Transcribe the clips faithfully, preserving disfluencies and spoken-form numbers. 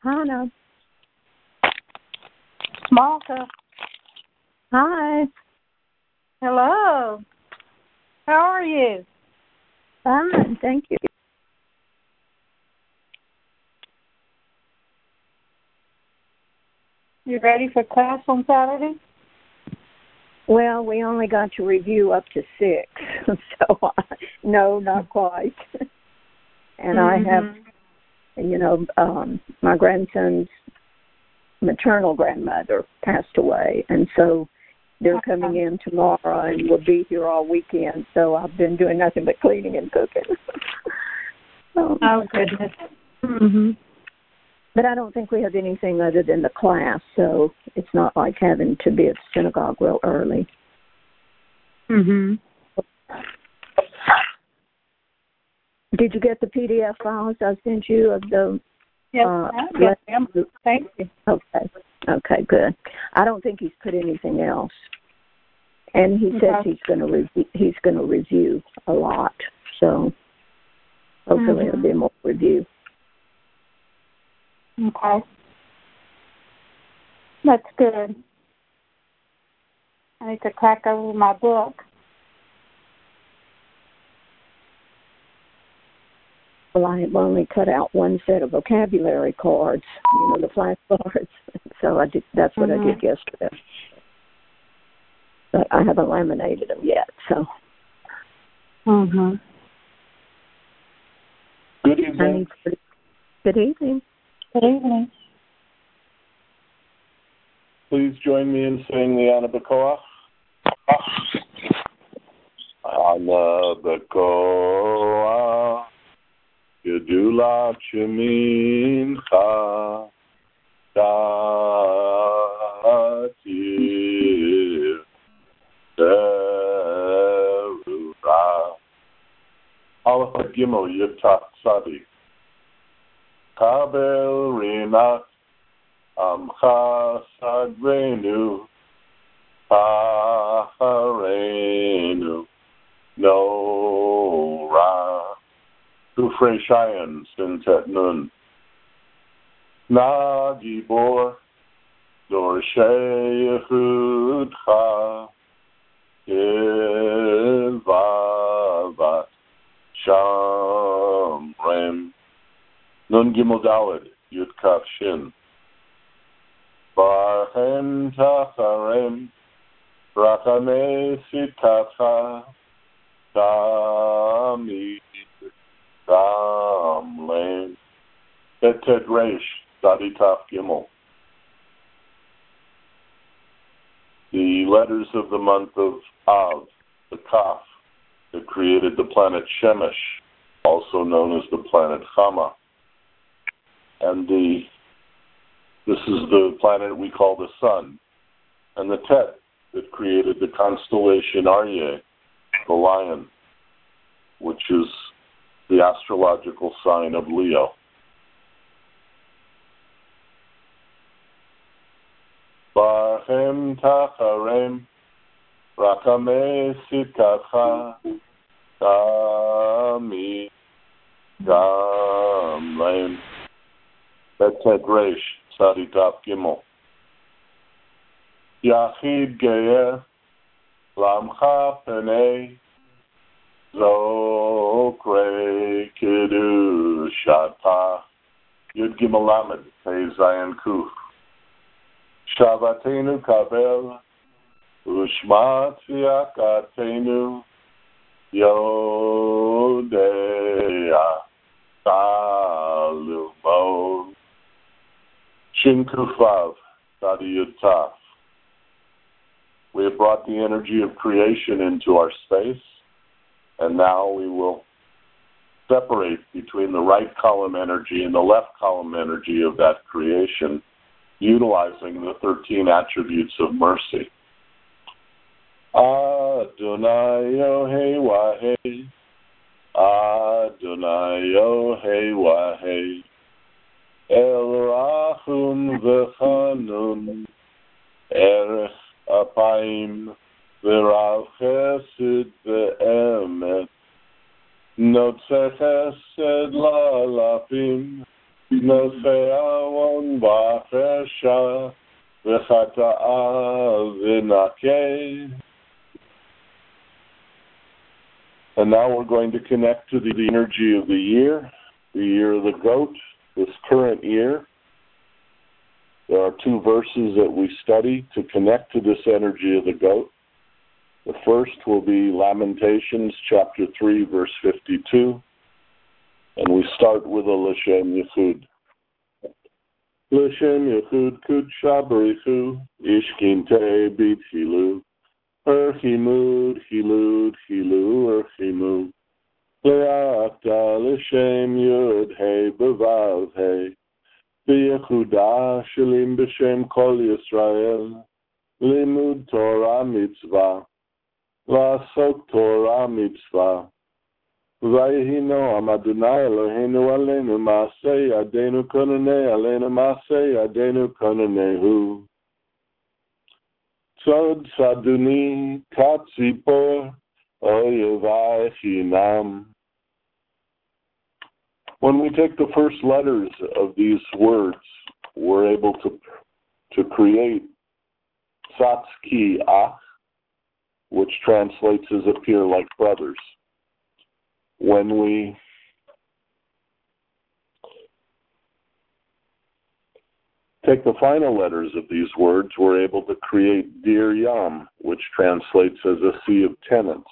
Hannah. Malta. Hi. Hello. How are you? Fine, thank you. You ready for class on Saturday? Well, we only got to review up to six, so uh, no, not quite. And mm-hmm. I have, you know, um, my grandson's maternal grandmother passed away, and so they're coming in tomorrow and will be here all weekend, so I've been doing nothing but cleaning and cooking. um, oh, goodness. Mm-hmm. But I don't think we have anything other than the class, so it's not like having to be at the synagogue real early. Mm-hmm. Did you get the P D F files I sent you of the... Yes, uh, yes ma'am. Thank you. Okay. Okay, good. I don't think he's put anything else. And he okay. says he's going to review, he's going to review a lot, so hopefully mm-hmm. there'll be more review. Okay. That's good. I need to crack over my book. Well, I have only cut out one set of vocabulary cards, you know, the flashcards. So I did, that's what mm-hmm. I did yesterday. But I haven't laminated them yet, so. Mm-hmm. Good evening. Good evening. Good evening. Please join me in saying the Ana B'Koach. Ana B'Koach, Gedulat Shemincha, Datir, Terura, Aleph Gimel Yud Tzadi. Kabel Rinat Amcha Sagrenu Pacharenu Nora Kufrei Shayan Sintet Nun Na Gibor Dorshei Yechudcha Ilvavat Shamrem Nun Gimel Daled Yud Kaf Shin Barhem Tacharem Rachamei Sittatcha Tamid Tamlem Betet Reish Dadi Taf Gimel. The letters of the month of Av, the Kaf, that created the planet Shemesh, also known as the planet Chama. And the this is the planet we call the sun, and the Tet that created the constellation Aryeh, the lion, which is the astrological sign of Leo. Barhem Tacharem Rachamei Sittatcha Tamid Tamlem Betet Reish Tzadi Taf Gimel. Yachid Geyer Lamcha Penei Zokre Kedushata Yud Gimel Lamed Pei Zayin Kuf Shabbatenu Kabel Ushmat Yakatenu Yodea Salumo Shin Kufav Tzadi Yud Taf. We have brought the energy of creation into our space, and now we will separate between the right column energy and the left column energy of that creation, utilizing the thirteen attributes of mercy. Adonai Yohei Wahei, Adonai Yohei Wahei, El Rachum V'Chanun, Erech Apayim V'Rav Chesed V'Emet, Notzeh Chesed La'alafim, נוסע וון בחשה וחטאה ונקה. And now we're going to connect to the energy of the year, the year of the goat, this current year. There are two verses that we study to connect to this energy of the goat. The first will be Lamentations chapter three, verse fifty-two. And we start with a L'Shem Yichud. L'Shem Yichud Kudsha Barichu Ishkinte B'Tchilu Erchimud Chilud Chilu Erchimud Le'ata L'Shem Yud Hey B'Vav Hey B'Yechuda Shalim B'Shem Kol Yisrael Limud Torah Mitzvah La'asok Torah Mitzvah Vayehi Noam Adonai Eloheinu Aleinu Ma'aseh Yadeinu Kononei Aleinu Ma'aseh Yadeinu Kononehu Tzod Tzaduni Katzipor Oyevai Chinam. When we take the first letters of these words, we're able to to create Satski Ach, which translates as appear like brothers. When we take the final letters of these words, we're able to create Dir Yam, which translates as a sea of tenants.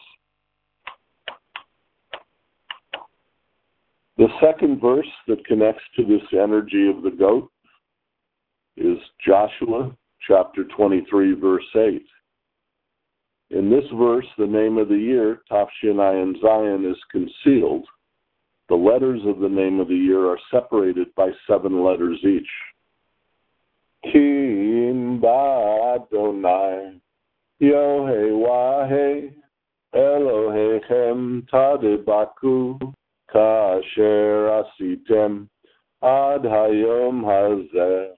The second verse that connects to this energy of the goat is Joshua chapter twenty-three, verse eight. In this verse, the name of the year, Tafshin Zion, is concealed. The letters of the name of the year are separated by seven letters each. Kim Ba'Adonai Yohei Elohechem Tadebaku Kasher Asitem Ad Hayom Hazeh.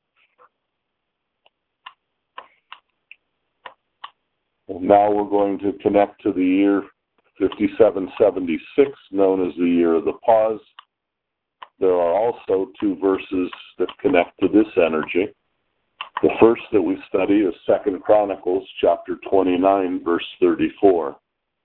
Now we're going to connect to the year fifty-seven seventy-six, known as the year of the pause. There are also two verses that connect to this energy. The first that we study is Second Chronicles chapter twenty-nine, verse thirty-four.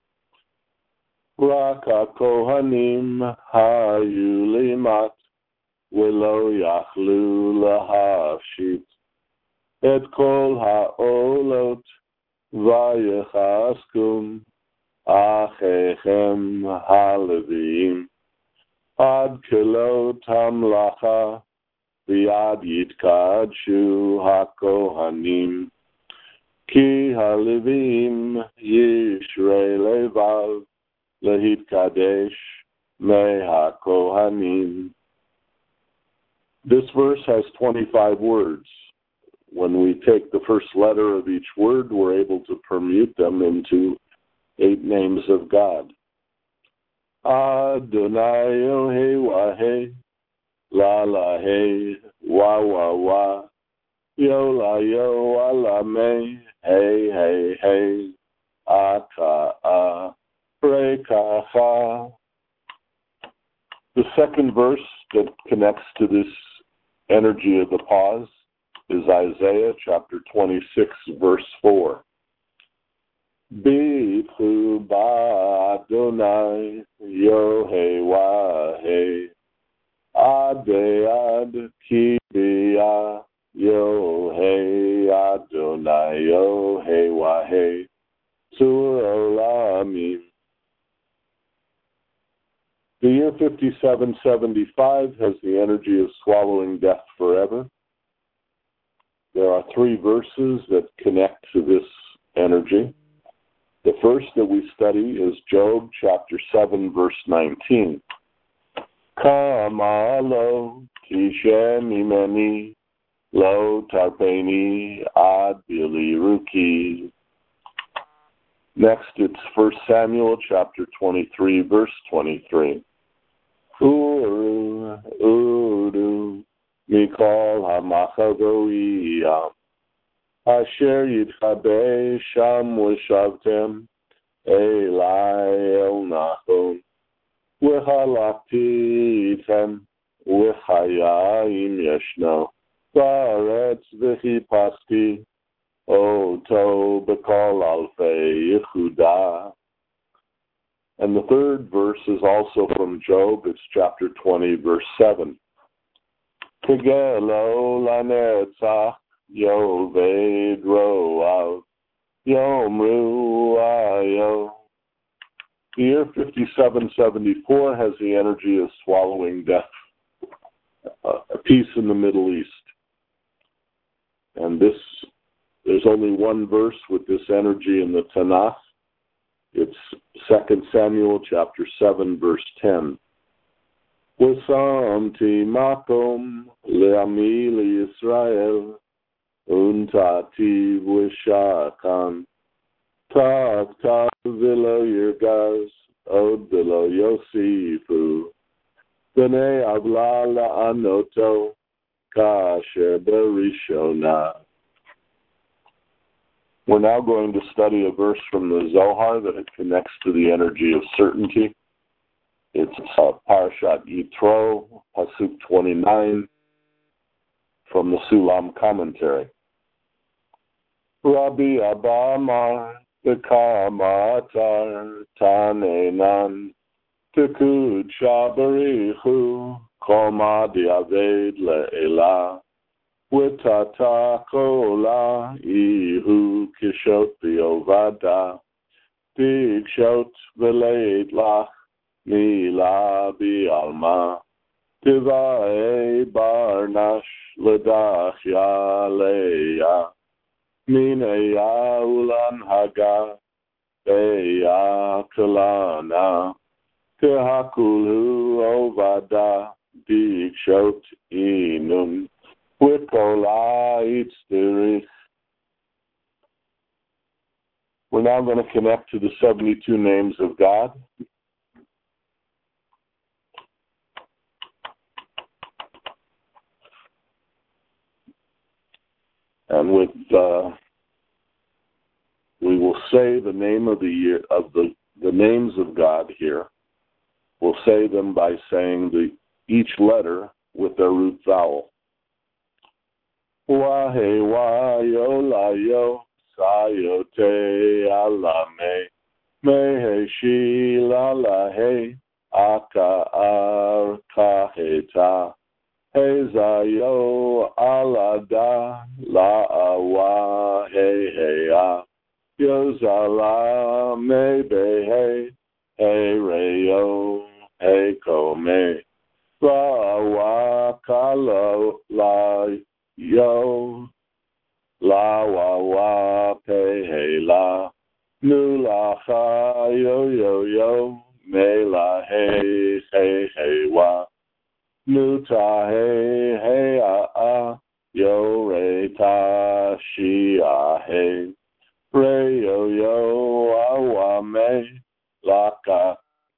Rak ha-kohanim hayu limat velo yachlu lahafshit et kol ha'olot vayechaskum achechem halevim ad kelot hamlacha v'ad yitkadshu hakohanim ki halevim yishrei levav lehitkadesh me hakohanim. This verse has twenty-five words. When we take the first letter of each word, we're able to permute them into eight names of God. Adonai Yohei Wahei La La Hey Wa Wa Wa Yo La Yo Ala Me Hey Hey Hey Aka A Reka Ha. The second verse that connects to this energy of the pause is Isaiah chapter twenty-six, verse four. Bichu ba'Adonai Yohei Wahei Adei ki bia Yohei Adonai Yohei Wahei Tzur Olamim. The year fifty-seven seventy-five has the energy of swallowing death forever. There are three verses that connect to this energy. The first that we study is Job chapter seven, verse nineteen. Kama lo kishem imeni lo tarpeni ad biliruki. Next, it's First Samuel chapter twenty-three, verse twenty-three. Uru, uru, mikol hamachavoiyam. Asher yitchabe sham v'shavtem elai el nachon v'halakti item וחיים ישנו, בארץ וחיפשתי אותו בכל אלפי יחודה. And the third verse is also from Job. It's chapter twenty, verse seven. Tegelo lanetzach yoved roav yomru ayo. The year fifty-seven seventy-four has the energy of swallowing death, a peace in the Middle East. And this, there's only one verse with this energy in the Tanakh. It's Second Samuel chapter seven, verse ten. Wasamti makom le'ami liYisrael untati v'shakan tak tak v'lo yirgaz od v'lo yosifu b'nei avla la'anoto kasher berishona. We're now going to study a verse from the Zohar that it connects to the energy of certainty. It's uh, Parashat Yitro, Pasuk twenty-nine, from the Sulam commentary. Rabbi Abba Amar, B'kamatar Tanenan, Tekud Shabarichu, Koma Diaved Le'elah, Witata kola ihu kishot biovada digshot veleit lach mila bialma tivae barnash ledach yaleya mineya ulan haga beya kalana tehakulu ovada digshot inun. We're now going to connect to the seventy-two names of God. And with uh, we will say the name of the year of the, the names of God here. We'll say them by saying the each letter with their root vowel. Wa he wa yo la yo sa yo te ala me me he shi la la he aka ar ka he ta he za yo ala da la wa he he a yo za la me be he he re yo he ko me wa wa ka lo la yo la wa wa pe he la nu la ha yo yo yo me la he he he wa nu ta he he a a yo re ta shi a he re yo yo a wa me la ka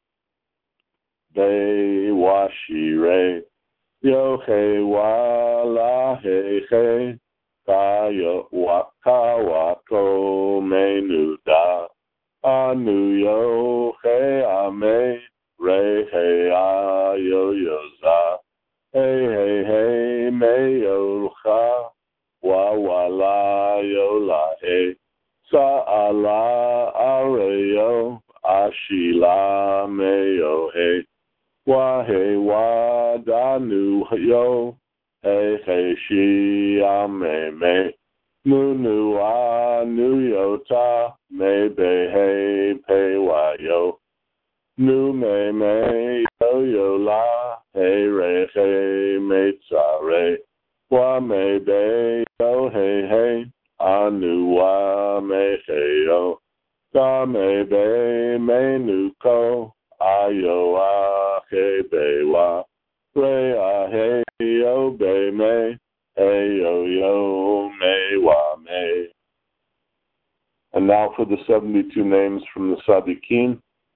be wa shi re yo he wa la he he ka yo wa ka wa ko me nu da anu yo he a me re he a yo yo za hey hey hey me yo cha wa wa la yo la he sa ala are yo ashila me yo he wa he wa da nu yo he he shi a me me nu nu a nu yo ta me be he pe wa yo nu me me yo yo la he re he me tsa re wa me be yo he he a nu wa me he yo ta me be me nu ko a yo a he be wa re a he yo be me hey yo yo me wa me. And now for the seventy-two names from the Sadiqin.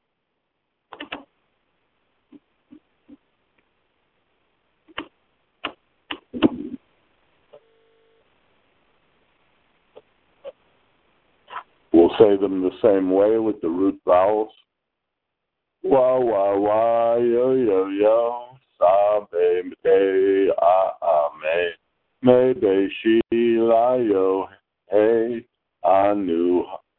We'll say them the same way with the root vowels. Wa wa wa yo yo yo sa be de a me me be shila yo he anu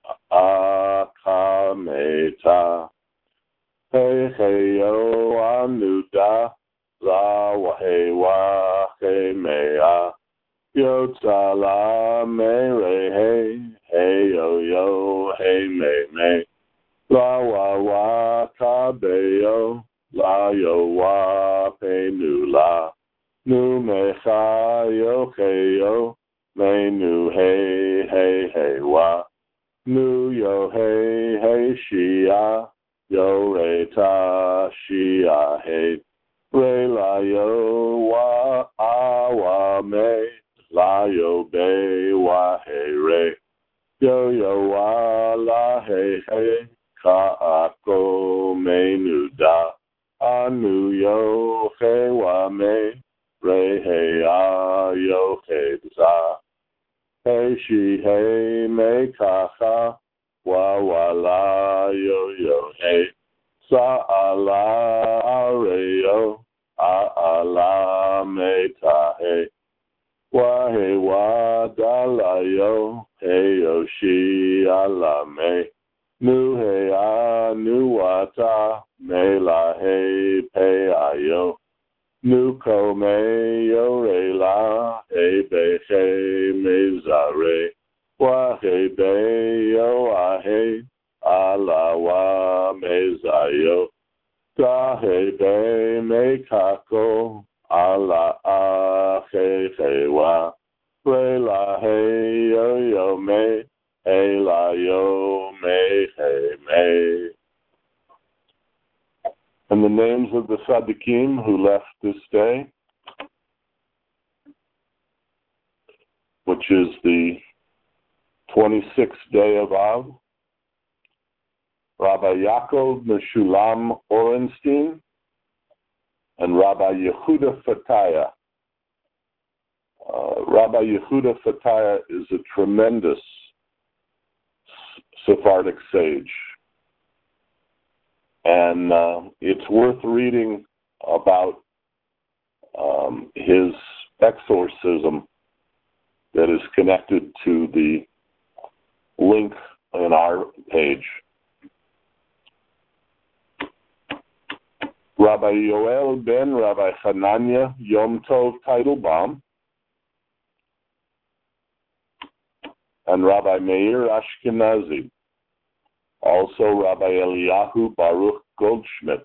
akameta he he yo anu da la wa he wa he mea yo tsala me re he he yo yo he me me la wa wa ka be yo la yo wa pe nu la nu me cha yo he yo me nu he he he wa nu yo he he shia yo re ta shia he re la yo wa a wa me la yo be wa he re yo yo wa la he he ka ako me nu da anu yo he wa me re he a yo he za he she he me ka ha wa wa la yo yo he sa a la re yo a a la me ta he wa he wa da la yo he yo she a la me nu he a nu wa ta me la he pe a yo nu ko me yo re la he be he me za re wa he be yo a he a la wa me za yo da he be me ka ko a la a he he wa re la he yo yo me he la yo me he me. And the names of the Tzaddikim who left this day, which is the twenty-sixth day of Av, Rabbi Yaakov Meshulam Orenstein and Rabbi Yehuda Fataya. Uh, Rabbi Yehuda Fataya is a tremendous Sephardic sage. And uh, it's worth reading about um, his exorcism that is connected to the link in our page. Rabbi Yoel ben Rabbi Hananya Yom Tov Teitelbaum and Rabbi Meir Ashkenazi. Also, Rabbi Eliyahu Baruch Goldschmidt.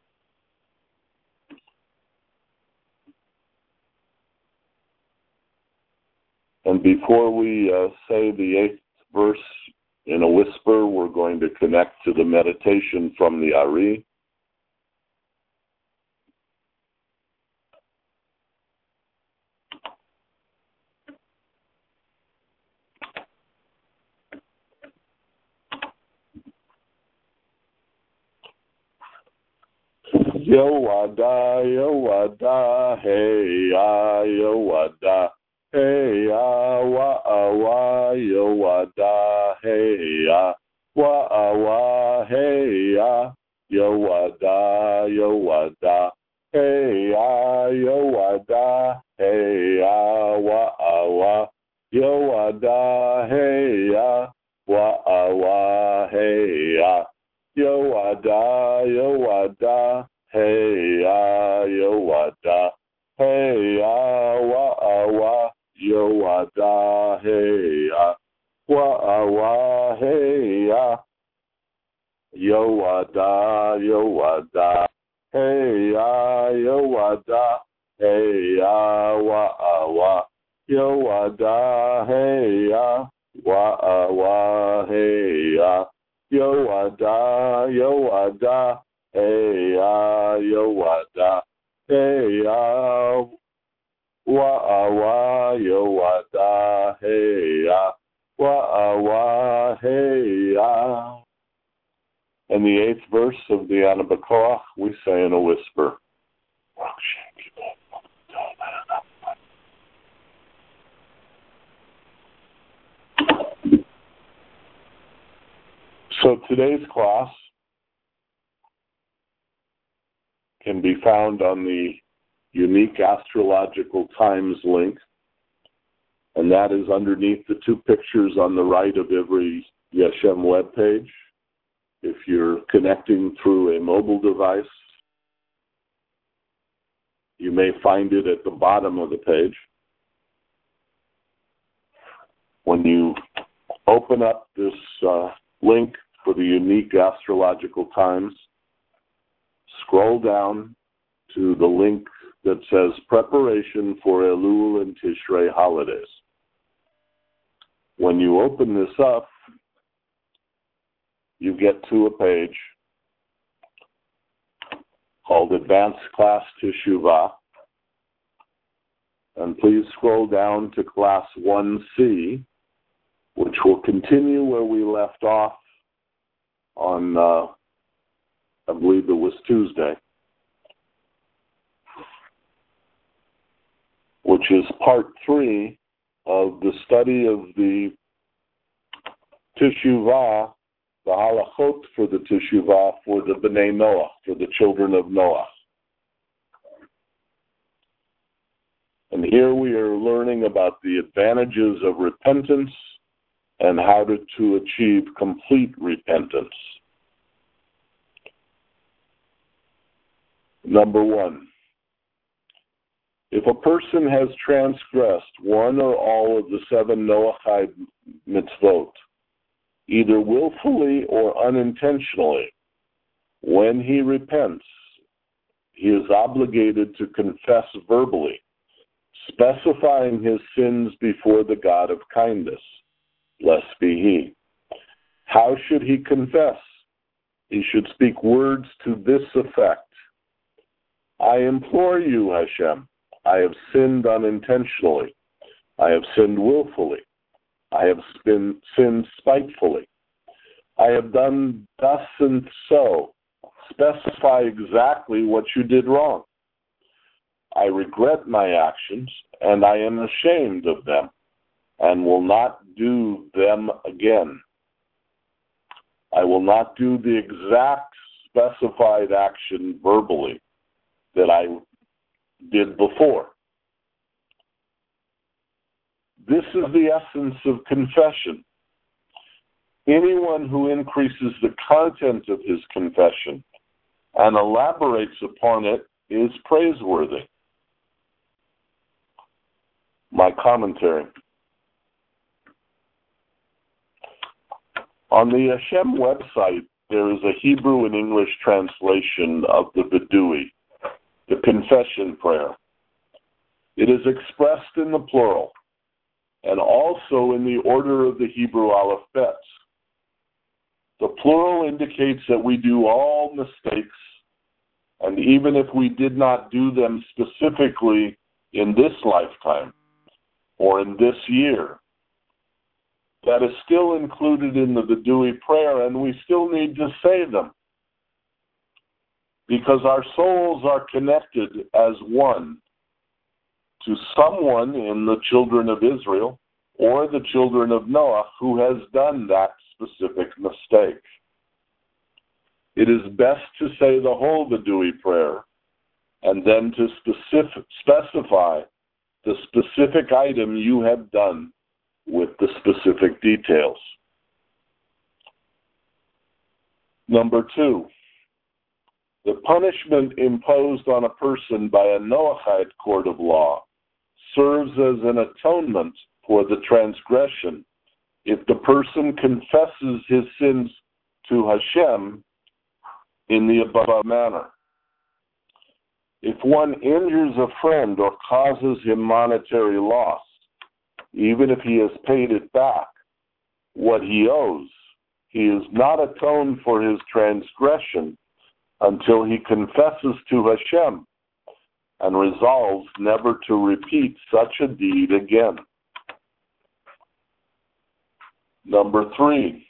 And before we uh, say the eighth verse in a whisper, we're going to connect to the meditation from the Ari. Yo wada, yo wada, hey ya, yo wada, hey ya, wa wa, yo wada, hey ya, wa wa, hey ya, yo wada, yo wada, hey ya, yo wada, hey ya, wa wa, yo wada, hey ya, wa wa, hey ya, yo wada, yo wada. Hey ya, yo wada, hey ya, wa wa, yo wada, hey ya, wa wa, hey ya, yo wada, yo wada, hey ya, yo wada, hey ya, wa wa, yo wada, hey ya, wa wa, hey ya, yo wada, yo wada. Hey ya, yo wada, hey ya, wa wa, yo wada, hey ya, wa wa, hey ya. And the eighth verse of the Ana B'Koach we say in a whisper. So today's class can be found on the Unique Astrological Times link, and that is underneath the two pictures on the right of every Yeshem webpage. If you're connecting through a mobile device, you may find it at the bottom of the page. When you open up this uh, link for the Unique Astrological Times, scroll down to the link that says Preparation for Elul and Tishrei Holidays. When you open this up, you get to a page called Advanced Class Teshuvah, and please scroll down to Class one C, which will continue where we left off on, uh, I believe it was Tuesday, which is part three of the study of the Teshuvah, the halachot for the Teshuvah for the Bnei Noah, for the children of Noah. And here we are learning about the advantages of repentance and how to, to achieve complete repentance. Number one, if a person has transgressed one or all of the seven Noahide mitzvot, either willfully or unintentionally, when he repents, he is obligated to confess verbally, specifying his sins before the God of kindness, blessed be he. How should he confess? He should speak words to this effect: I implore you, Hashem, I have sinned unintentionally. I have sinned willfully. I have been, sinned spitefully. I have done thus and so. Specify exactly what you did wrong. I regret my actions, and I am ashamed of them, and will not do them again. I will not do the exact specified action verbally that I did before. This is the essence of confession. Anyone who increases the content of his confession and elaborates upon it is praiseworthy. My commentary. On the Hashem website, there is a Hebrew and English translation of the Vidui, the confession prayer. It is expressed in the plural and also in the order of the Hebrew alphabets. The plural indicates that we do all mistakes, and even if we did not do them specifically in this lifetime or in this year, that is still included in the Vidui prayer, and we still need to say them, because our souls are connected as one to someone in the children of Israel or the children of Noah who has done that specific mistake. It is best to say the whole Vidui prayer and then to specific, specify the specific item you have done with the specific details. Number two, the punishment imposed on a person by a Noahide court of law serves as an atonement for the transgression if the person confesses his sins to Hashem in the above manner. If one injures a friend or causes him monetary loss, even if he has paid it back, what he owes, he is not atoned for his transgression until he confesses to Hashem and resolves never to repeat such a deed again. Number three,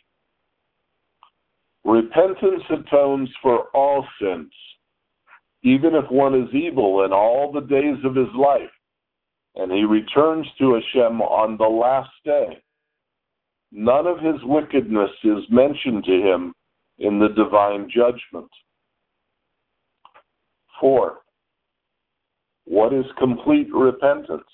repentance atones for all sins, even if one is evil in all the days of his life, and he returns to Hashem on the last day. None of his wickedness is mentioned to him in the divine judgment. Four, What is complete repentance?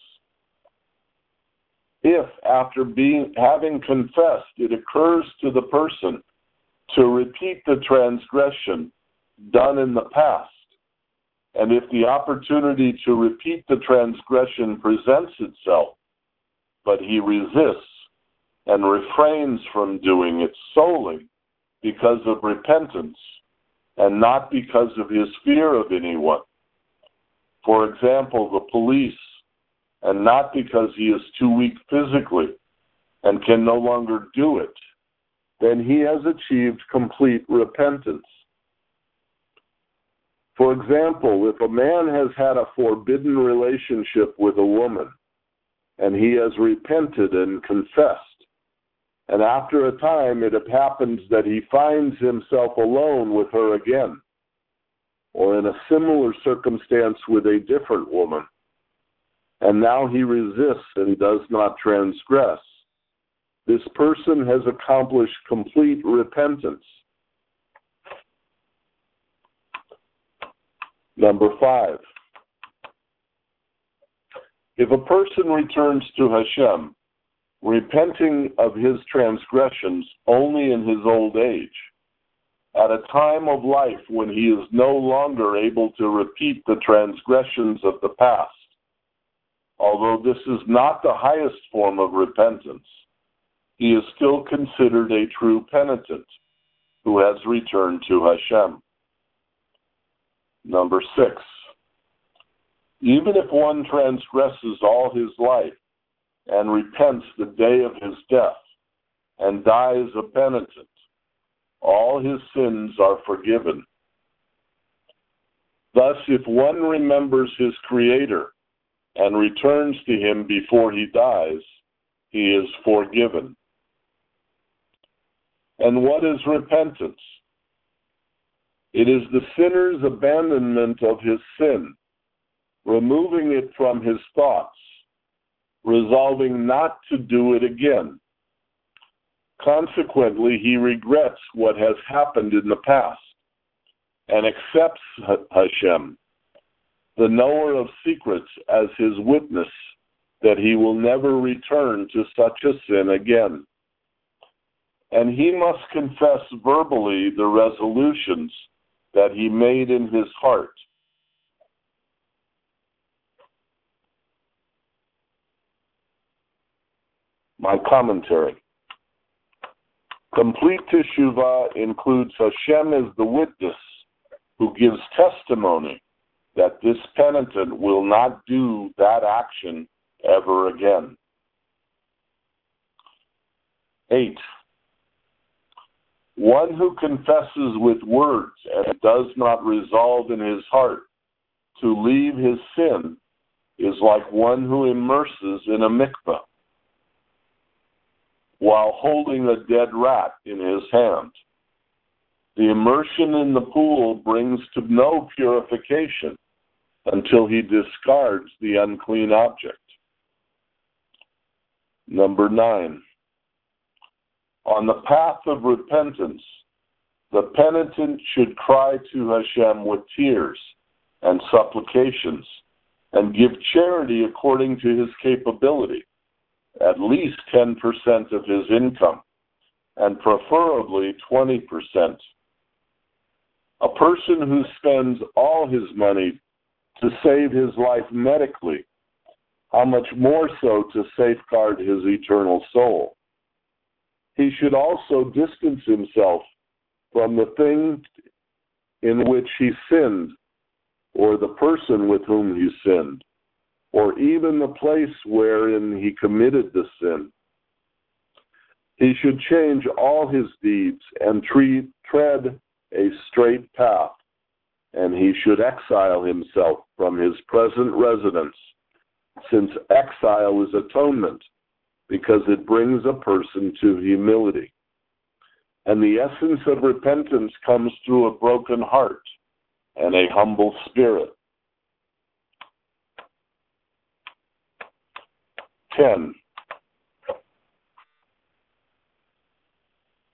If, after being having confessed, it occurs to the person to repeat the transgression done in the past, and if the opportunity to repeat the transgression presents itself, but he resists and refrains from doing it solely because of repentance and not because of his fear of anyone, for example, the police, and not because he is too weak physically and can no longer do it, then he has achieved complete repentance. For example, if a man has had a forbidden relationship with a woman, and he has repented and confessed, and after a time it happens that he finds himself alone with her again, or in a similar circumstance with a different woman, and now he resists and does not transgress, this person has accomplished complete repentance. Number five, if a person returns to Hashem, repenting of his transgressions only in his old age, at a time of life when he is no longer able to repeat the transgressions of the past, although this is not the highest form of repentance, he is still considered a true penitent who has returned to Hashem. Number six, even if one transgresses all his life and repents the day of his death and dies a penitent, all his sins are forgiven. Thus, if one remembers his Creator and returns to him before he dies, he is forgiven. And what is repentance? It is the sinner's abandonment of his sin, removing it from his thoughts, resolving not to do it again. Consequently, he regrets what has happened in the past and accepts Hashem, the knower of secrets, as his witness that he will never return to such a sin again. And he must confess verbally the resolutions that he made in his heart. My commentary. Complete teshuvah includes Hashem as the witness who gives testimony that this penitent will not do that action ever again. Eight, one who confesses with words and does not resolve in his heart to leave his sin is like one who immerses in a mikveh while holding a dead rat in his hand. The immersion in the pool brings to no purification until he discards the unclean object. Number nine, on the path of repentance, the penitent should cry to Hashem with tears and supplications and give charity according to his capability, at least ten percent of his income, and preferably twenty percent. A person who spends all his money to save his life medically, how much more so to safeguard his eternal soul? He should also distance himself from the thing in which he sinned, or the person with whom he sinned, or even the place wherein he committed the sin. He should change all his deeds and treat, tread a straight path, and he should exile himself from his present residence, since exile is atonement, because it brings a person to humility. And the essence of repentance comes through a broken heart and a humble spirit. Ten,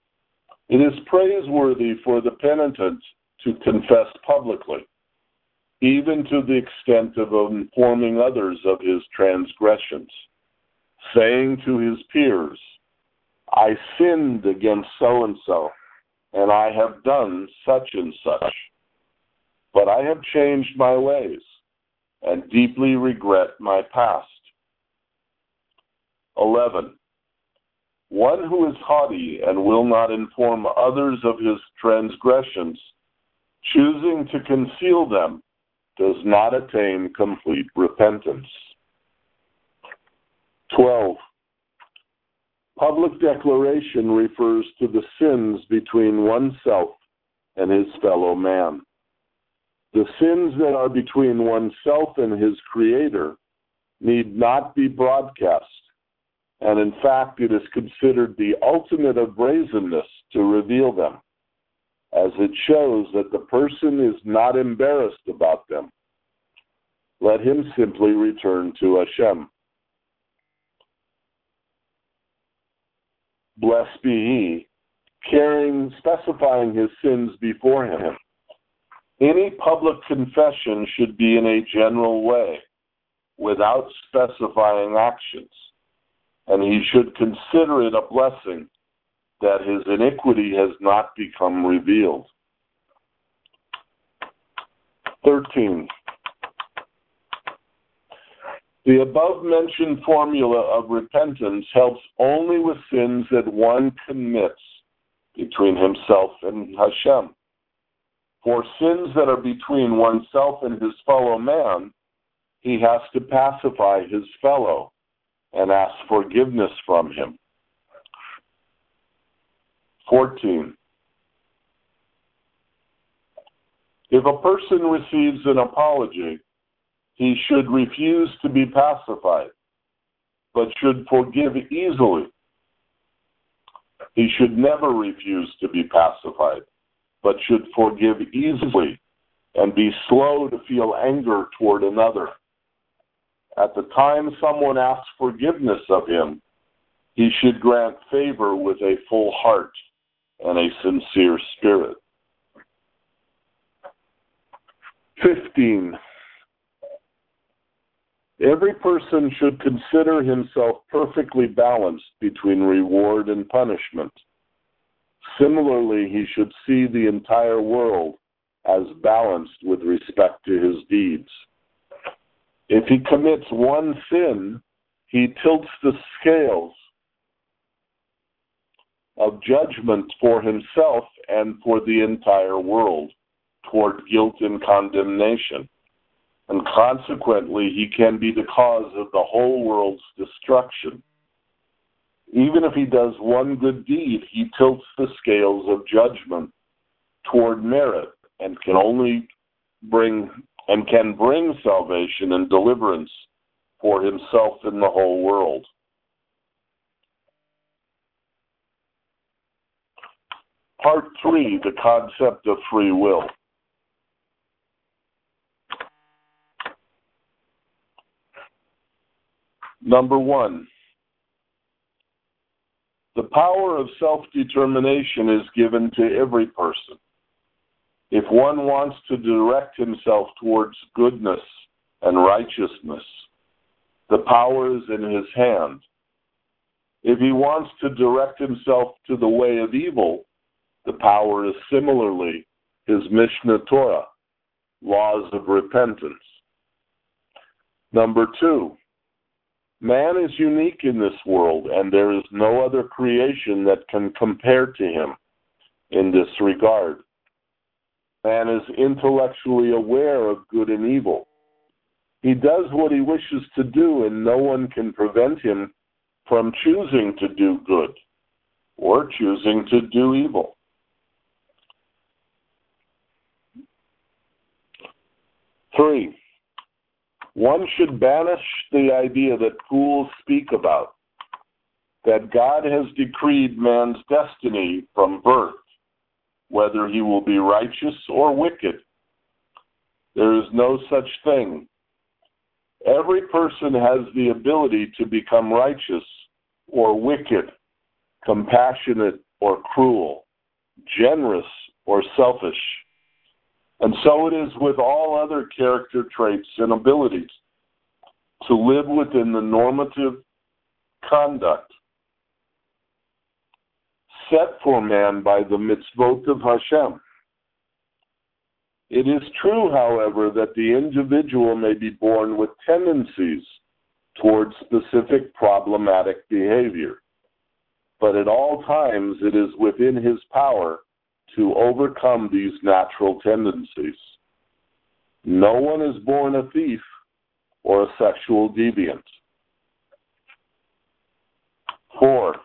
it is praiseworthy for the penitent to confess publicly, even to the extent of informing others of his transgressions, saying to his peers, I sinned against so-and-so, and I have done such and such. But I have changed my ways and deeply regret my past. eleven. One who is haughty and will not inform others of his transgressions, choosing to conceal them, does not attain complete repentance. twelve. Public declaration refers to the sins between oneself and his fellow man. The sins that are between oneself and his Creator need not be broadcast, and in fact it is considered the ultimate of brazenness to reveal them, as it shows that the person is not embarrassed about them. Let him simply return to Hashem. Blessed be he, carrying, specifying his sins before him. Any public confession should be in a general way, without specifying actions, and he should consider it a blessing that his iniquity has not become revealed. thirteen. The above-mentioned formula of repentance helps only with sins that one commits between himself and Hashem. For sins that are between oneself and his fellow man, he has to pacify his fellow and ask forgiveness from him. fourteen. If a person receives an apology, he should refuse to be pacified, but should forgive easily. He should never refuse to be pacified, but should forgive easily and be slow to feel anger toward another. At the time someone asks forgiveness of him, he should grant favor with a full heart and a sincere spirit. fifteen. Every person should consider himself perfectly balanced between reward and punishment. Similarly, he should see the entire world as balanced with respect to his deeds. If he commits one sin, he tilts the scales of judgment for himself and for the entire world toward guilt and condemnation. And consequently, he can be the cause of the whole world's destruction. Even if he does one good deed, he tilts the scales of judgment toward merit and can only bring and can bring salvation and deliverance for himself and the whole world. Part three, the concept of free will. Number one, the power of self-determination is given to every person. If one wants to direct himself towards goodness and righteousness, the power is in his hand. If he wants to direct himself to the way of evil, the power is similarly his Mishnah Torah, laws of repentance. Number two, man is unique in this world, and there is no other creation that can compare to him in this regard. Man is intellectually aware of good and evil. He does what he wishes to do, and no one can prevent him from choosing to do good or choosing to do evil. Three, one should banish the idea that fools speak about, that God has decreed man's destiny from birth, whether he will be righteous or wicked. There is no such thing. Every person has the ability to become righteous or wicked, compassionate or cruel, generous or selfish. And so it is with all other character traits and abilities to live within the normative conduct set for man by the mitzvot of Hashem. It is true, however, that the individual may be born with tendencies towards specific problematic behavior, but at all times it is within his power to overcome these natural tendencies. No one is born a thief or a sexual deviant. Four,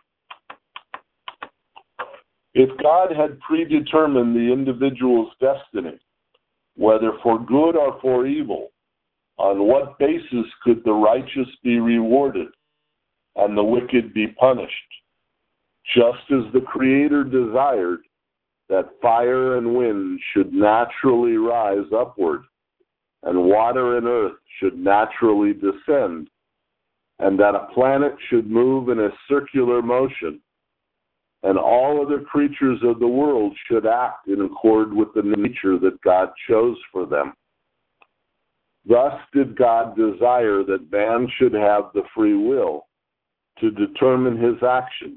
if God had predetermined the individual's destiny, whether for good or for evil, on what basis could the righteous be rewarded and the wicked be punished? Just as the Creator desired that fire and wind should naturally rise upward, and water and earth should naturally descend, and that a planet should move in a circular motion, and all other creatures of the world should act in accord with the nature that God chose for them. Thus did God desire that man should have the free will to determine his actions.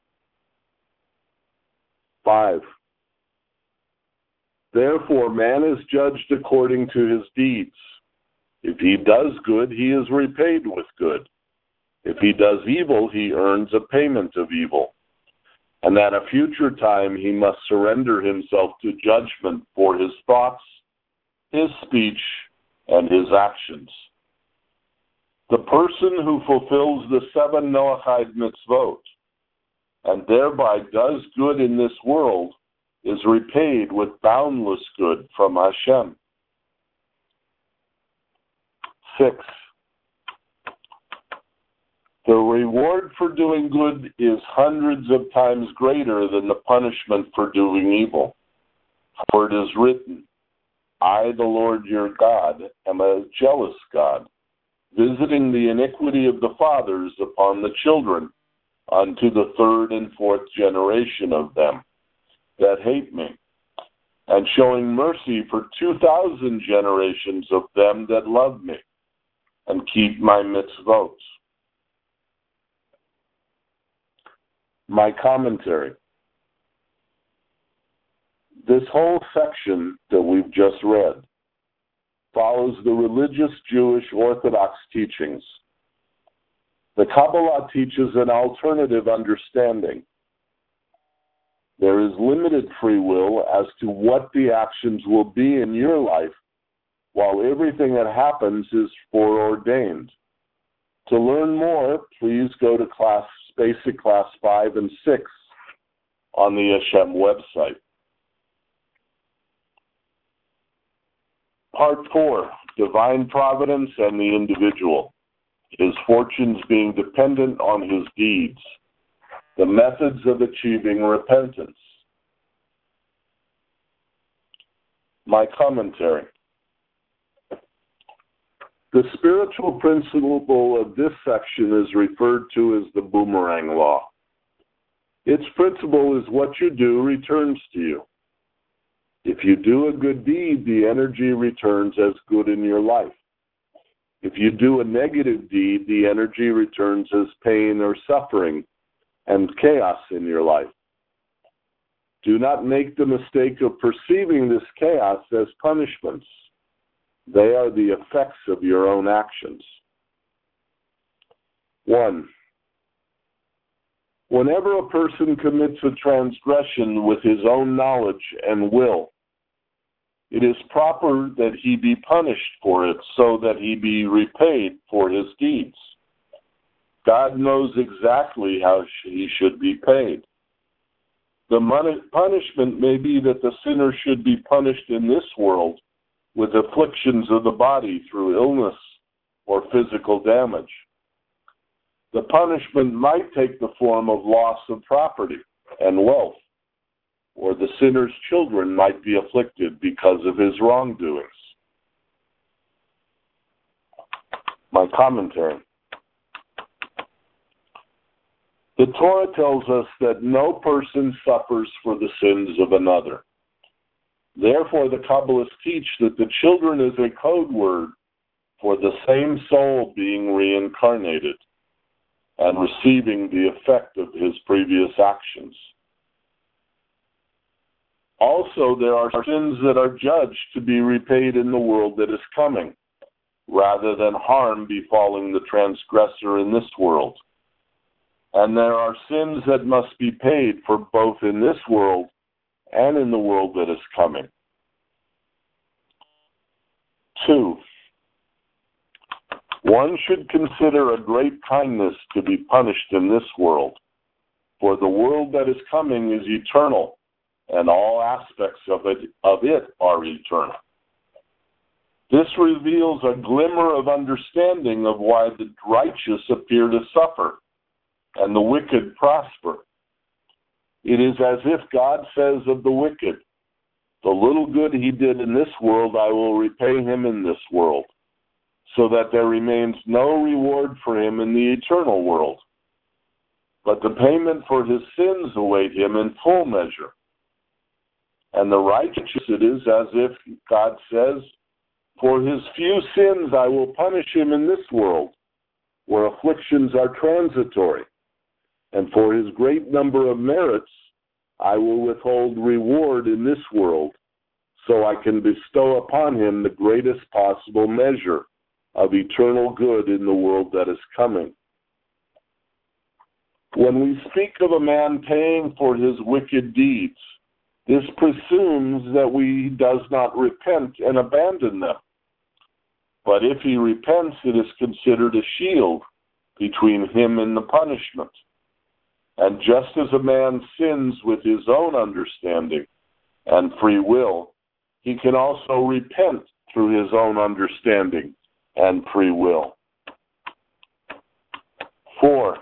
Five, therefore man is judged according to his deeds. If he does good, he is repaid with good. If he does evil, he earns a payment of evil. And at a future time he must surrender himself to judgment for his thoughts, his speech, and his actions. The person who fulfills the seven Noahide mitzvot and thereby does good in this world is repaid with boundless good from Hashem. Six, the reward for doing good is hundreds of times greater than the punishment for doing evil. For it is written, I, the Lord your God, am a jealous God, visiting the iniquity of the fathers upon the children, unto the third and fourth generation of them that hate me, and showing mercy for two thousand generations of them that love me, and keep my mitzvot. My commentary. This whole section that we've just read follows the religious Jewish Orthodox teachings. The Kabbalah teaches an alternative understanding. There is limited free will as to what the actions will be in your life, while everything that happens is foreordained. To learn more, please go to class, Basic Class five and six on the Hashem website. Part four, Divine Providence and the Individual. His fortunes being dependent on his deeds. The methods of achieving repentance. My commentary. The spiritual principle of this section is referred to as the boomerang law. Its principle is what you do returns to you. If you do a good deed, the energy returns as good in your life. If you do a negative deed, the energy returns as pain or suffering and chaos in your life. Do not make the mistake of perceiving this chaos as punishments. They are the effects of your own actions. One, whenever a person commits a transgression with his own knowledge and will, it is proper that he be punished for it so that he be repaid for his deeds. God knows exactly how he should be paid. The punishment may be that the sinner should be punished in this world with afflictions of the body through illness or physical damage. The punishment might take the form of loss of property and wealth, or the sinner's children might be afflicted because of his wrongdoings. My commentary. The Torah tells us that no person suffers for the sins of another. Therefore, the Kabbalists teach that the children is a code word for the same soul being reincarnated and receiving the effect of his previous actions. Also, there are sins that are judged to be repaid in the world that is coming, rather than harm befalling the transgressor in this world. And there are sins that must be paid for both in this world and in the world that is coming. Two, one should consider a great kindness to be punished in this world, for the world that is coming is eternal, and all aspects of it, of it are eternal. This reveals a glimmer of understanding of why the righteous appear to suffer and the wicked prosper. It is as if God says of the wicked, "The little good he did in this world, I will repay him in this world, so that there remains no reward for him in the eternal world. But the payment for his sins await him in full measure. And the righteous, it is as if God says, for his few sins I will punish him in this world, where afflictions are transitory. And for his great number of merits, I will withhold reward in this world, so I can bestow upon him the greatest possible measure of eternal good in the world that is coming." When we speak of a man paying for his wicked deeds, this presumes that he does not repent and abandon them. But if he repents, it is considered a shield between him and the punishment. And just as a man sins with his own understanding and free will, he can also repent through his own understanding and free will. Four,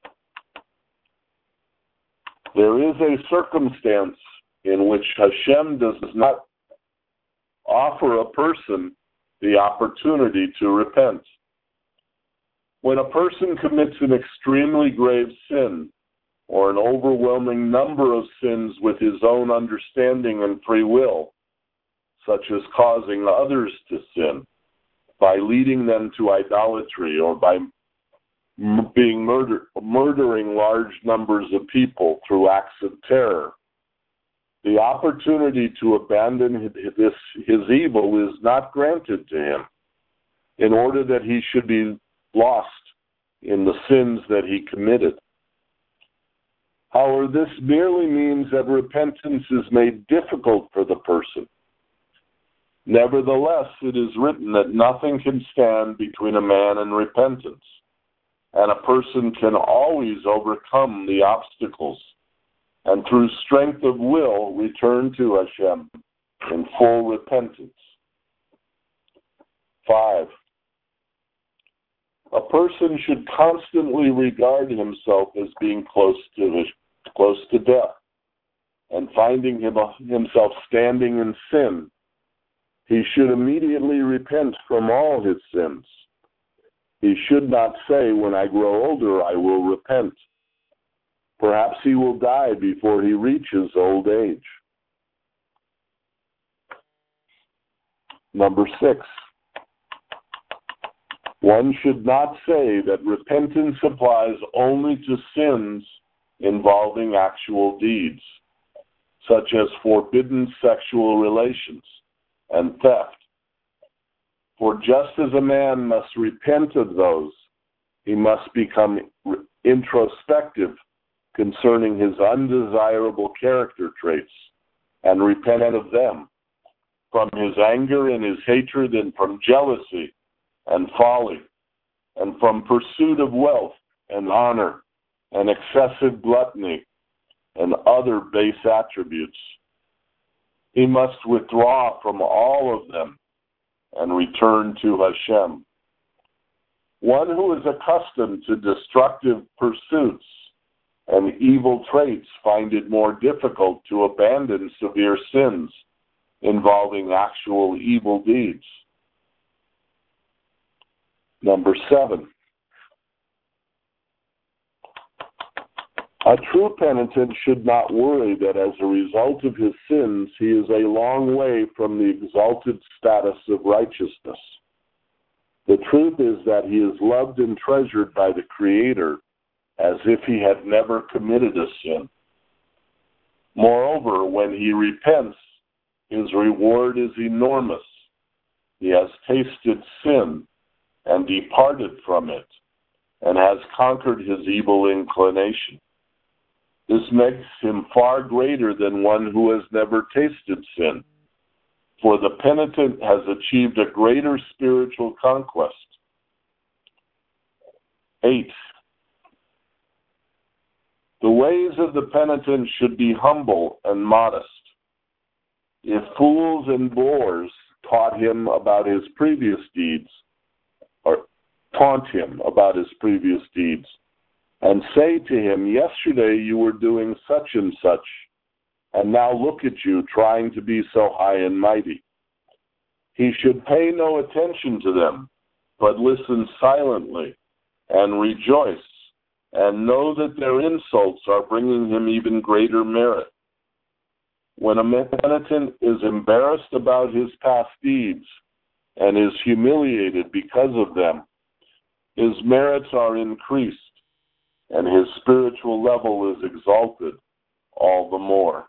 there is a circumstance in which Hashem does not offer a person the opportunity to repent. When a person commits an extremely grave sin, or an overwhelming number of sins with his own understanding and free will, such as causing others to sin, by leading them to idolatry, or by m- being murder- murdering large numbers of people through acts of terror, the opportunity to abandon his, this, his evil is not granted to him, in order that he should be lost in the sins that he committed. However, this merely means that repentance is made difficult for the person. Nevertheless, it is written that nothing can stand between a man and repentance, and a person can always overcome the obstacles, and through strength of will return to Hashem in full repentance. Five, a person should constantly regard himself as being close to his, close to death, and finding him, himself standing in sin. He should immediately repent from all his sins. He should not say, "When I grow older, I will repent." Perhaps he will die before he reaches old age. Number six, one should not say that repentance applies only to sins involving actual deeds, such as forbidden sexual relations and theft. For just as a man must repent of those, he must become introspective concerning his undesirable character traits and repent of them, from his anger and his hatred, and from jealousy and folly, and from pursuit of wealth and honor and excessive gluttony and other base attributes. He must withdraw from all of them and return to Hashem. One who is accustomed to destructive pursuits and evil traits find it more difficult to abandon severe sins involving actual evil deeds. Number seven, A true penitent should not worry that as a result of his sins, he is a long way from the exalted status of righteousness. The truth is that he is loved and treasured by the Creator as if he had never committed a sin. Moreover, when he repents, his reward is enormous. He has tasted sin and departed from it, and has conquered his evil inclination. This makes him far greater than one who has never tasted sin, for the penitent has achieved a greater spiritual conquest. Eight, the ways of the penitent should be humble and modest. If fools and bores taught him about his previous deeds, or taunt him about his previous deeds, and say to him, yesterday you were doing such and such, and now look at you trying to be so high and mighty. He should pay no attention to them, but listen silently and rejoice, and know that their insults are bringing him even greater merit. When a penitent is embarrassed about his past deeds and is humiliated because of them, his merits are increased, and his spiritual level is exalted all the more.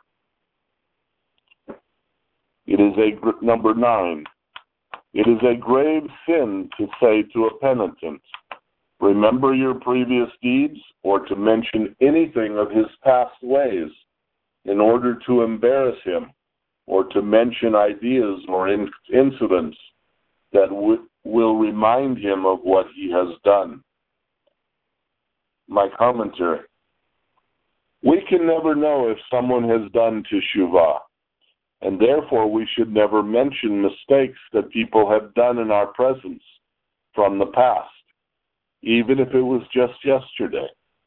It is a, number nine, it is a grave sin to say to a penitent, remember your previous deeds, or to mention anything of his past ways in order to embarrass him, or to mention ideas or in- incidents that w- will remind him of what he has done. My commentary. We can never know if someone has done teshuvah, and therefore we should never mention mistakes that people have done in our presence from the past, even if it was just yesterday.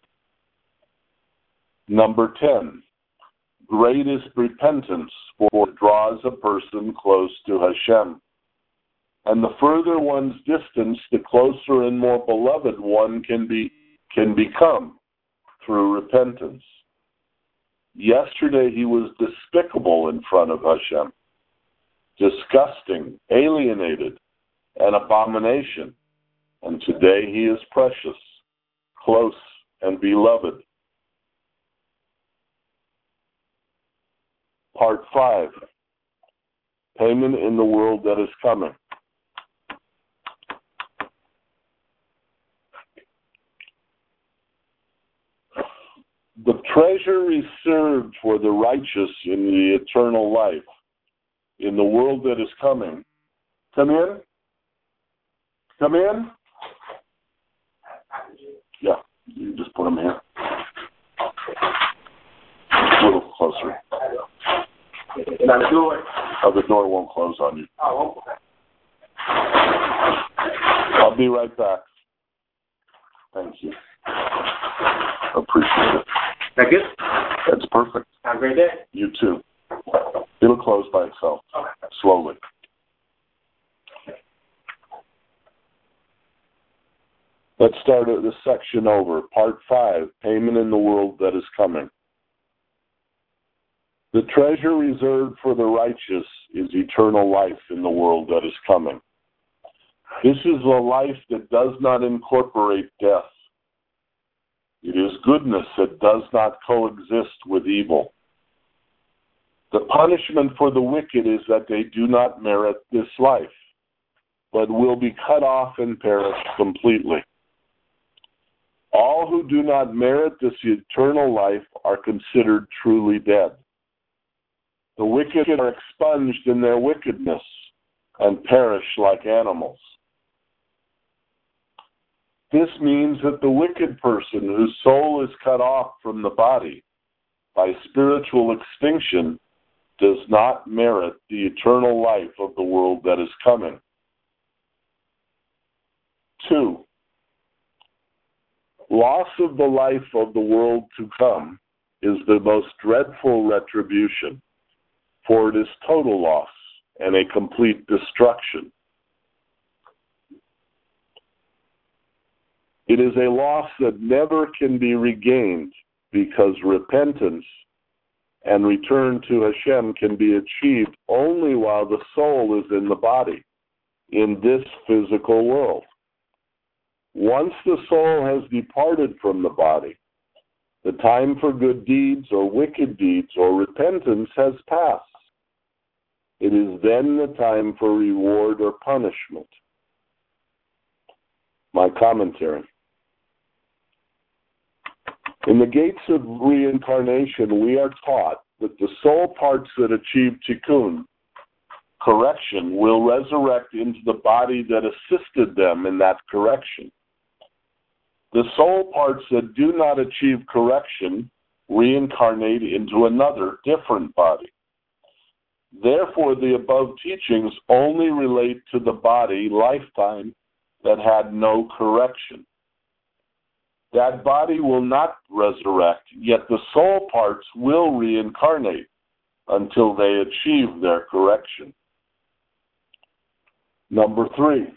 Number ten, great is repentance, for it draws a person close to Hashem. And the further one's distance, the closer and more beloved one can be can become through repentance. Yesterday he was despicable in front of Hashem, disgusting, alienated, an abomination. And today he is precious, close, and beloved. Part five, payment in the world that is coming. The treasure reserved for the righteous in the eternal life, in the world that is coming. Come in? Come in? Yeah, you just put them here. A little closer. Now the door. Oh, the door won't close on you. Oh, okay. I'll be right back. Thank you. Appreciate it. That good? That's perfect. Have a great day. You too. It'll close by itself. Okay. Slowly. Let's start this section over. Part five, payment in the world that is coming. The treasure reserved for the righteous is eternal life in the world that is coming. This is a life that does not incorporate death. It is goodness that does not coexist with evil. The punishment for the wicked is that they do not merit this life, but will be cut off and perish completely. All who do not merit this eternal life are considered truly dead. The wicked are expunged in their wickedness and perish like animals. This means that the wicked person whose soul is cut off from the body by spiritual extinction does not merit the eternal life of the world that is coming. Two, loss of the life of the world to come is the most dreadful retribution, for it is total loss and a complete destruction. It is a loss that never can be regained because repentance and return to Hashem can be achieved only while the soul is in the body, in this physical world. Once the soul has departed from the body, the time for good deeds or wicked deeds or repentance has passed. It is then the time for reward or punishment. My commentary. In the gates of reincarnation, we are taught that the soul parts that achieve tikkun, correction, will resurrect into the body that assisted them in that correction. The soul parts that do not achieve correction reincarnate into another, different body. Therefore, the above teachings only relate to the body, lifetime, that had no correction. That body will not resurrect, yet the soul parts will reincarnate until they achieve their correction. Number three,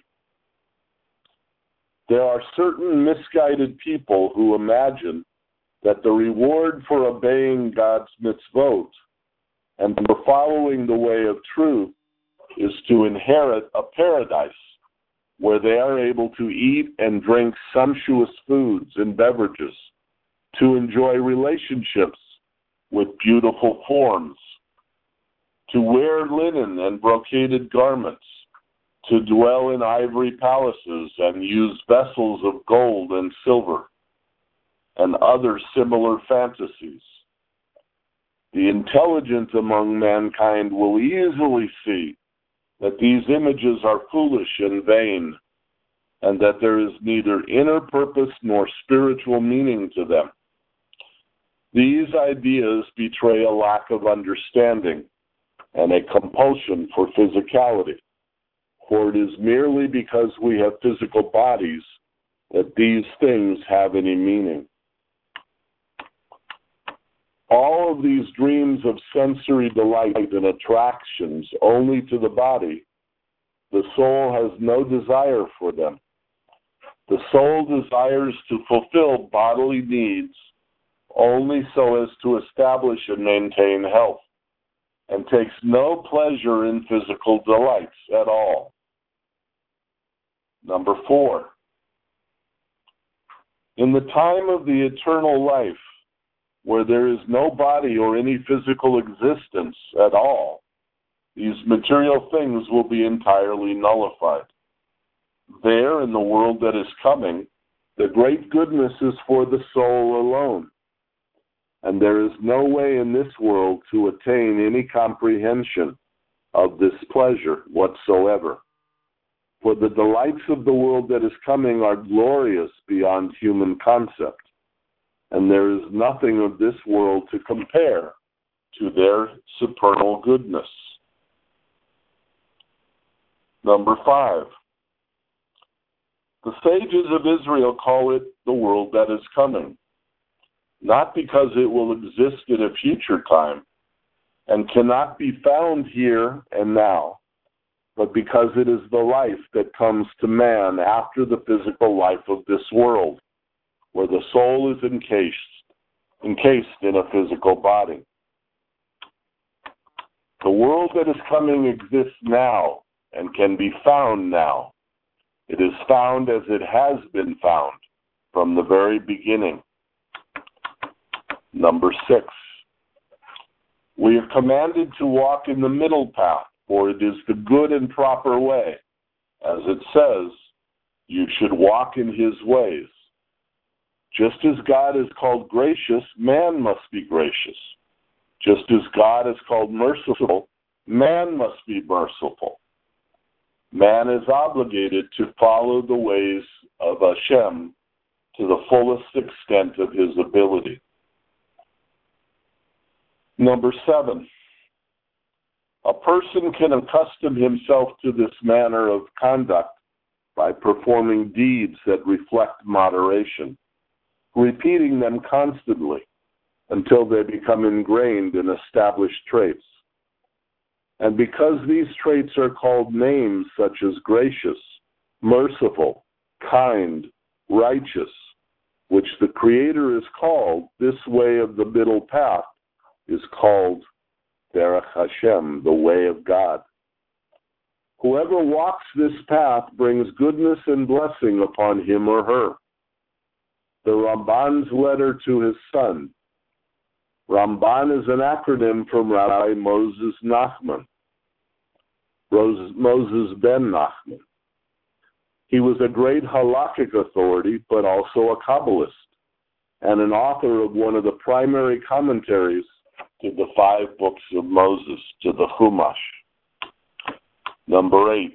there are certain misguided people who imagine that the reward for obeying God's mitzvot and for following the way of truth is to inherit a paradise where they are able to eat and drink sumptuous foods and beverages, to enjoy relationships with beautiful forms, to wear linen and brocaded garments, to dwell in ivory palaces and use vessels of gold and silver, and other similar fantasies. The intelligent among mankind will easily see that these images are foolish and vain, and that there is neither inner purpose nor spiritual meaning to them. These ideas betray a lack of understanding and a compulsion for physicality, for it is merely because we have physical bodies that these things have any meaning. All of these dreams of sensory delight and attractions only to the body, the soul has no desire for them. The soul desires to fulfill bodily needs only so as to establish and maintain health, and takes no pleasure in physical delights at all. Number four, in the time of the eternal life, where there is no body or any physical existence at all, these material things will be entirely nullified. There, in the world that is coming, the great goodness is for the soul alone, and there is no way in this world to attain any comprehension of this pleasure whatsoever. For the delights of the world that is coming are glorious beyond human concept, and there is nothing of this world to compare to their supernal goodness. Number five, the sages of Israel call it the world that is coming, not because it will exist in a future time and cannot be found here and now, but because it is the life that comes to man after the physical life of this world, where the soul is encased, encased in a physical body. The world that is coming exists now and can be found now. It is found as it has been found from the very beginning. Number six, we are commanded to walk in the middle path, for it is the good and proper way. As it says, you should walk in his ways. Just as God is called gracious, man must be gracious. Just as God is called merciful, man must be merciful. Man is obligated to follow the ways of Hashem to the fullest extent of his ability. Number seven, a person can accustom himself to this manner of conduct by performing deeds that reflect moderation, repeating them constantly until they become ingrained in established traits. And because these traits are called names such as gracious, merciful, kind, righteous, which the Creator is called, this way of the middle path, is called Derech Hashem, the way of God. Whoever walks this path brings goodness and blessing upon him or her. The Ramban's letter to his son. Ramban is an acronym from Rabbi Moses Nachman, Moses ben Nachman. He was a great halakhic authority, but also a Kabbalist, and an author of one of the primary commentaries to the five books of Moses, to the Chumash. Number eight.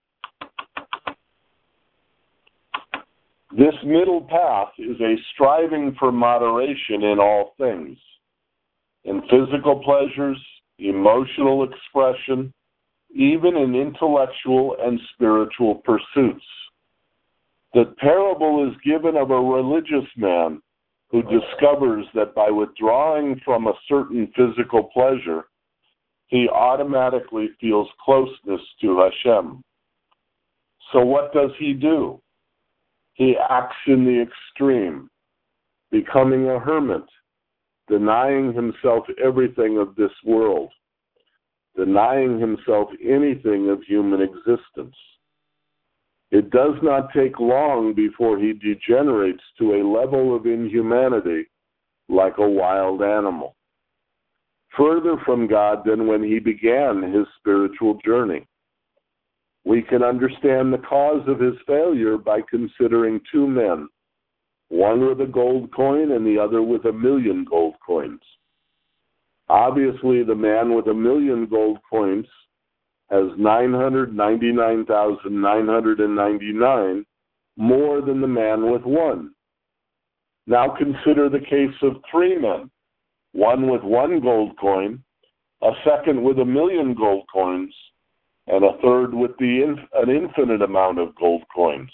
This middle path is a striving for moderation in all things, in physical pleasures, emotional expression, even in intellectual and spiritual pursuits. The parable is given of a religious man who discovers that by withdrawing from a certain physical pleasure, he automatically feels closeness to Hashem. So what does he do? He acts in the extreme, becoming a hermit, denying himself everything of this world, denying himself anything of human existence. It does not take long before he degenerates to a level of inhumanity like a wild animal, further from God than when he began his spiritual journey. We can understand the cause of his failure by considering two men, one with a gold coin and the other with a million gold coins. Obviously, the man with a million gold coins has nine hundred ninety-nine thousand nine hundred ninety-nine more than the man with one. Now consider the case of three men, one with one gold coin, a second with a million gold coins, and a third with the inf- an infinite amount of gold coins.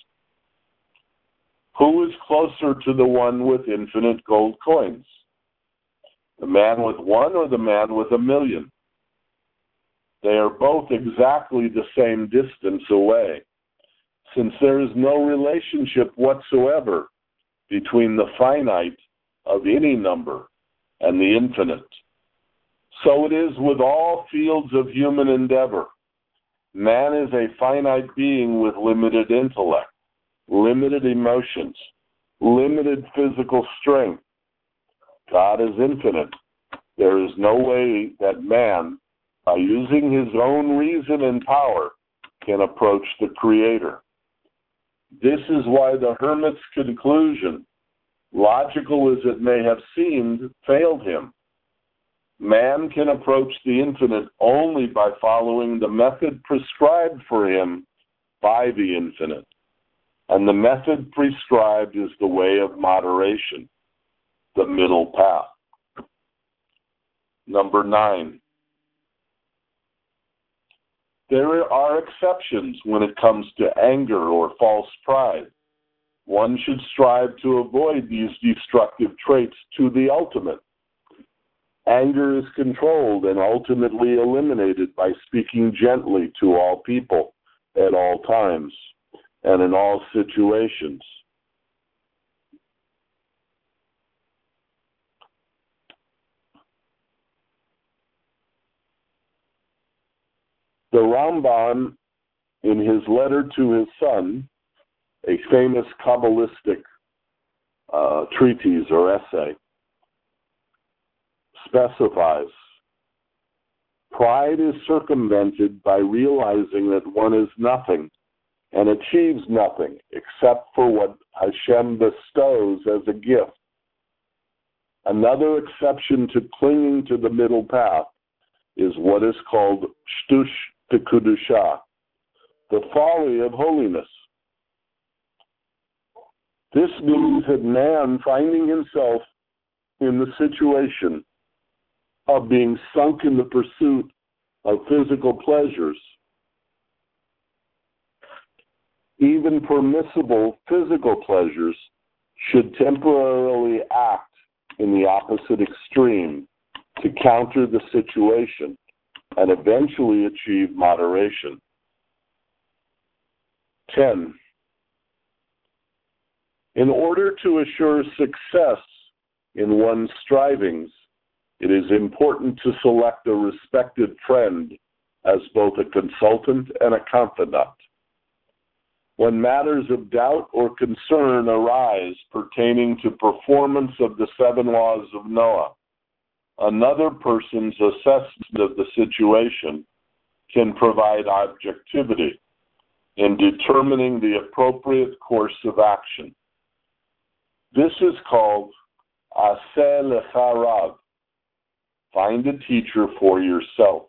Who is closer to the one with infinite gold coins? The man with one or the man with a million? They are both exactly the same distance away, since there is no relationship whatsoever between the finite of any number and the infinite. So it is with all fields of human endeavor. Man is a finite being with limited intellect, limited emotions, limited physical strength. God is infinite. There is no way that man, by using his own reason and power, can approach the Creator. This is why the hermit's conclusion, logical as it may have seemed, failed him. Man can approach the infinite only by following the method prescribed for him by the infinite. And the method prescribed is the way of moderation, the middle path. Number nine. There are exceptions when it comes to anger or false pride. One should strive to avoid these destructive traits to the ultimate. Anger is controlled and ultimately eliminated by speaking gently to all people at all times and in all situations. The Ramban, in his letter to his son, a famous Kabbalistic uh, treatise or essay, specifies, pride is circumvented by realizing that one is nothing and achieves nothing except for what Hashem bestows as a gift. Another exception to clinging to the middle path is what is called shtush tekudusha, the folly of holiness. This means that man, finding himself in the situation of being sunk in the pursuit of physical pleasures, even permissible physical pleasures, should temporarily act in the opposite extreme to counter the situation and eventually achieve moderation. ten. In order to assure success in one's strivings, it is important to select a respected friend as both a consultant and a confidant. When matters of doubt or concern arise pertaining to performance of the seven laws of Noah, another person's assessment of the situation can provide objectivity in determining the appropriate course of action. This is called Aseh Lecha Rav. Find a teacher for yourself.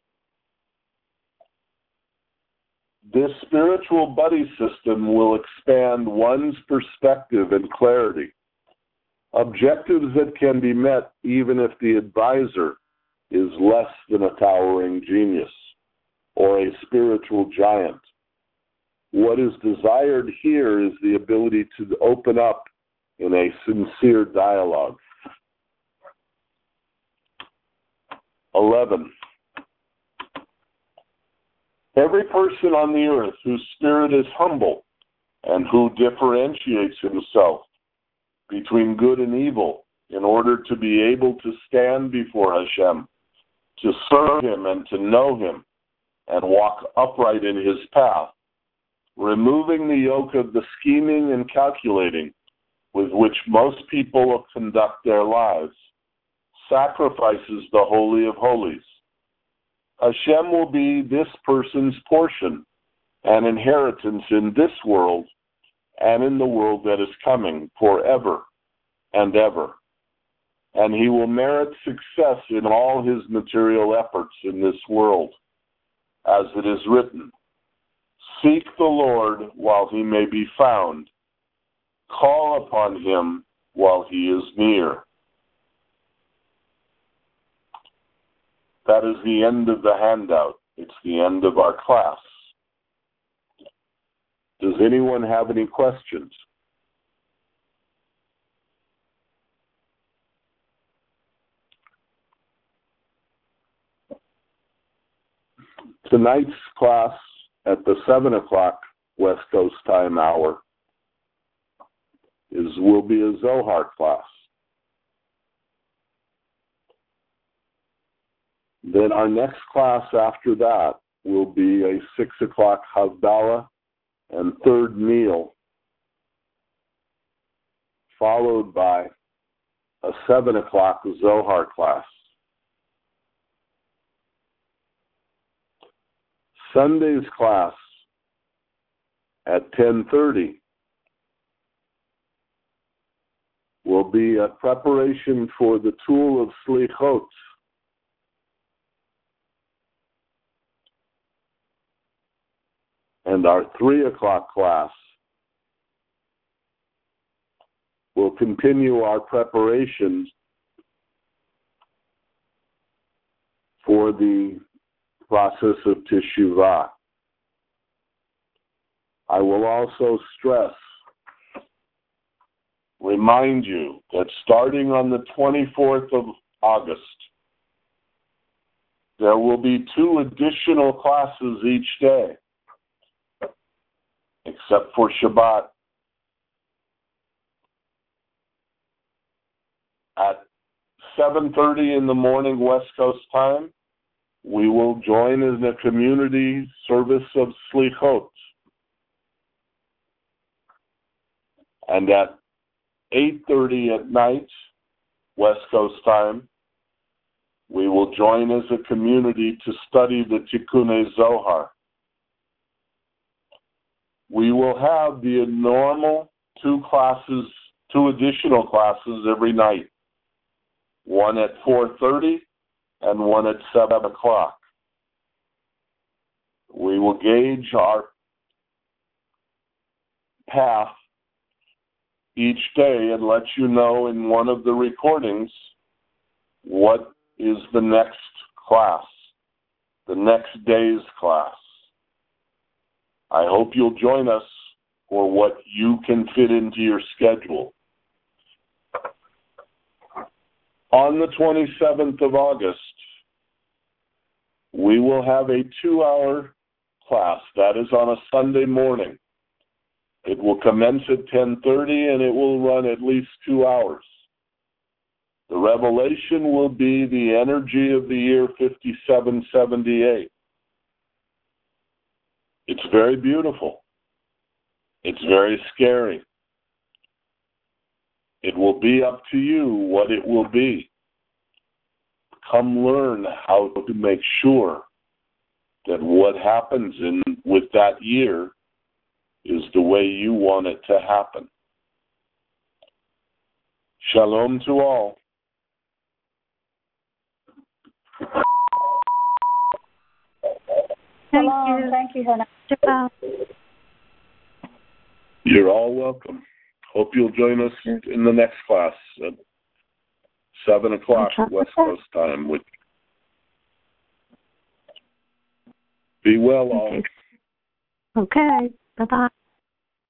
This spiritual buddy system will expand one's perspective and clarity, objectives that can be met even if the advisor is less than a towering genius or a spiritual giant. What is desired here is the ability to open up in a sincere dialogue. eleven. Every person on the earth whose spirit is humble and who differentiates himself between good and evil in order to be able to stand before Hashem, to serve Him and to know Him, and walk upright in His path, removing the yoke of the scheming and calculating with which most people conduct their lives, sacrifices the Holy of Holies. Hashem will be this person's portion and inheritance in this world and in the world that is coming forever and ever. And he will merit success in all his material efforts in this world. As it is written, seek the Lord while he may be found. Call upon him while he is near. That is the end of the handout. It's the end of our class. Does anyone have any questions? Tonight's class at the seven o'clock West Coast time hour is will be a Zohar class. Then our next class after that will be a six o'clock Havdalah and third meal, followed by a seven o'clock Zohar class. Sunday's class at ten thirty will be a preparation for the tool of Slichot. And our three o'clock class will continue our preparations for the process of Teshuvah. I will also stress, remind you that starting on the twenty-fourth of August, there will be two additional classes each day, except for Shabbat. At seven thirty in the morning West Coast time, we will join in a community service of Slichot. And at eight thirty at night, West Coast time, we will join as a community to study the Tikkunei Zohar. We will have the normal two classes, two additional classes every night. One at four thirty and one at seven o'clock. We will gauge our path each day and let you know in one of the recordings what is the next class, the next day's class. I hope you'll join us for what you can fit into your schedule. On the twenty-seventh of August, we will have a two-hour class. That is on a Sunday morning. It will commence at ten thirty and it will run at least two hours. The revelation will be the energy of the year fifty-seven seventy-eight. It's very beautiful. It's very scary. It will be up to you what it will be. Come learn how to make sure that what happens in with that year is the way you want it to happen. Shalom to all. Thank Shalom. you. Thank you, Hannah. Shalom. You're all welcome. Hope you'll join us in the next class at seven o'clock West Coast time. Which be well, all. Okay. Bye-bye.